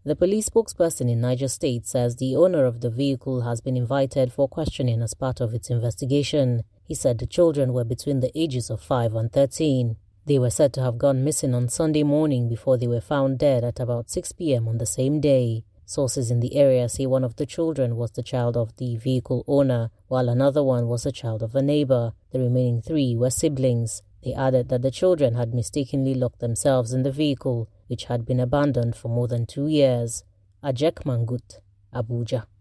The police spokesperson in Niger State says the owner of the vehicle has been invited for questioning as part of its investigation. He said the children were between the ages of 5 and 13. They were said to have gone missing on Sunday morning before they were found dead at about 6 p.m. on the same day. Sources in the area say one of the children was the child of the vehicle owner, while another one was a child of a neighbor. The remaining 3 were siblings. They added that the children had mistakenly locked themselves in the vehicle, which had been abandoned for more than 2 years. Ajek Mangut, Abuja.